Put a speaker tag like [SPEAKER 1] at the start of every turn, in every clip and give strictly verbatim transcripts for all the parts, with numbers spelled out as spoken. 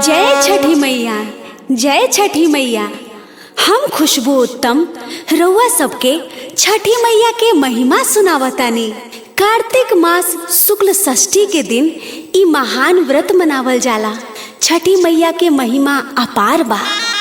[SPEAKER 1] जय छठी मैया, जय छठी मैया। हम खुशबू उत्तम रउआ सबके छठी मैया के महिमा सुनावतानी। कार्तिक मास शुक्ल षष्ठी के दिन ई महान व्रत मनावल जाला। छठी मैया के महिमा अपार बा।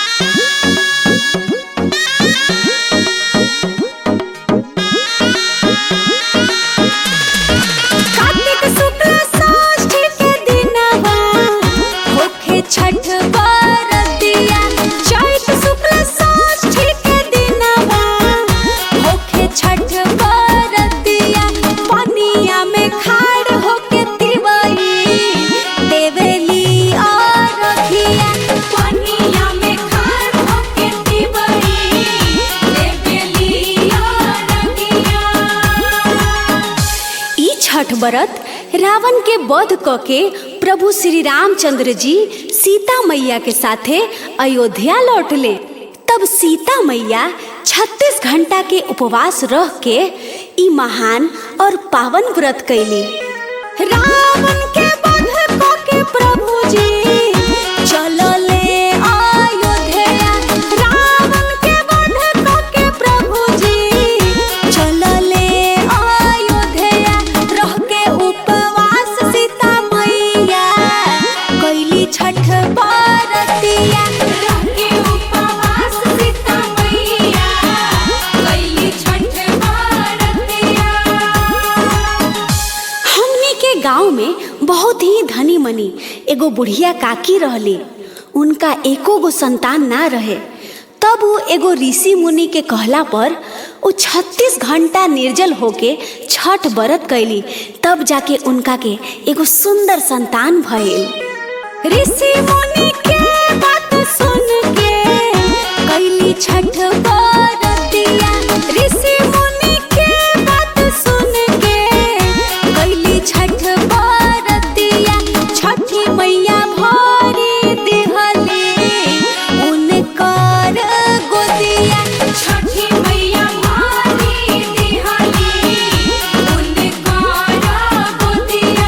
[SPEAKER 1] छठ बरतिया चैत शुक्ल षष्ठी के दिनवा होखे छठ बरतिया। पनिया में खाड़ होके तिवई देवेली अरघिया। पनिया में खाड़ होके तिवई देवेली अरघिया। ई छठ व्रत रावण के वध क के प्रभु श्री रामचंद्र जी सीता मैया के साथे अयोध्या लौटले। तब सीता मैया छत्तीस घंटा के उपवास रह के ई महान और पावन व्रत कैली। रावण के वध क के प्रभु जी चलले अयोध्या। रावण के वध क के प्रभु जी चलले अयोध्या। रह के उपवास सीता मैया कैली छठ बरतिया। रह के उपवास सीता मैया कैली छठ बरतिया। हमनी के गांव में बहुत ही धनी मनी एगो बुढ़िया काकी रहली। उनका एको गो संतान ना रहे। तब वो एगो ऋषि मुनि के कहला पर वो छत्तीस घंटा निर्जल होके छठ व्रत कैली। तब जाके उनका के एगो सुंदर संतान भइल। ऋषि मुनि के बात सुन के कैली छठ बरतिया। ऋषि मुनि के बात सुन के कैली छठ बरतिया। छठी मैया भरी दिहली उनकर गोदिया। छठी मैया भरी दिहली उनकर गोदिया।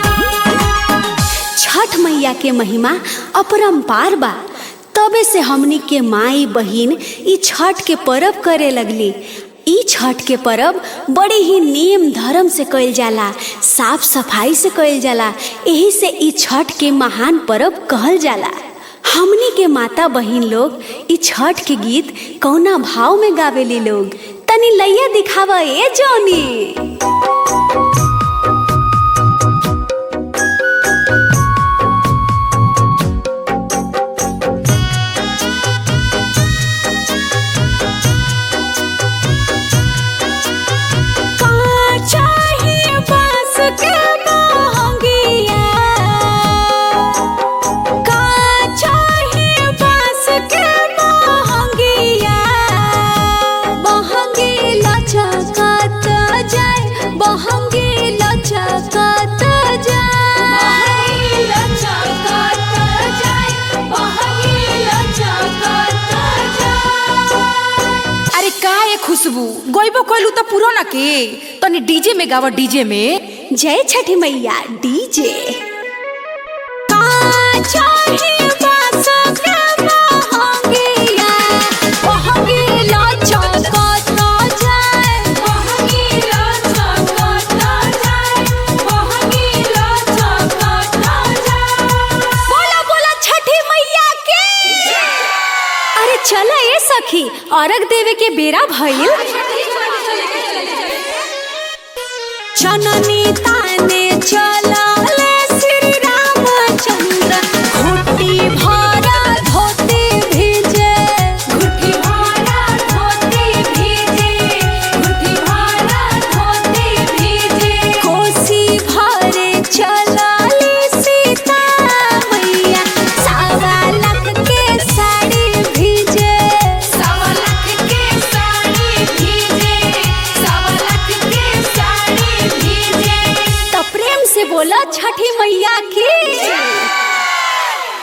[SPEAKER 1] छठ मैया के महिमा अपरंपार बा। तबे से हमनी के माई बहिन ई छठ के पर्व करे लगली। ई छठ के पर्व बड़े ही नियम धर्म से कइल जाला, साफ सफाई से कइल जाला। यही से ई छठ के महान पर्व कहल जाला। हमनी के माता बहिन लोग ई छठ के गीत कौना भाव में गावेली लोग। तनी लैया दिखावा ए जौनी।
[SPEAKER 2] खुशबू गइबो कइलू त पुराना के तनी डीजे में गावा। डीजे में
[SPEAKER 1] जय छठी मैया डीजे। चला ए सखी अर्घ देवे के बेरा भइल। जननी ताने चला